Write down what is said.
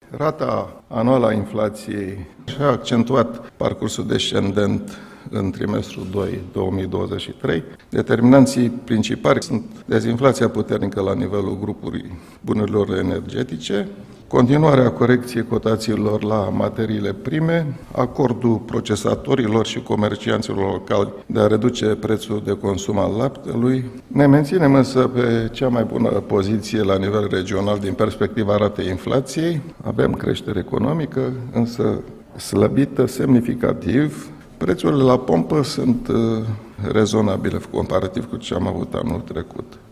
Rata anuală a inflației și-a accentuat parcursul descendent în trimestrul 2 2023. Determinanții principali sunt dezinflația puternică la nivelul grupurii bunurilor energetice, continuarea corecției cotațiilor la materiile prime, acordul procesatorilor și comercianților locali de a reduce prețul de consum al laptelui. Ne menținem însă pe cea mai bună poziție la nivel regional din perspectiva ratei inflației. Avem creștere economică, însă slăbită semnificativ. Prețurile la pompă sunt rezonabile comparativ cu ce am avut anul trecut.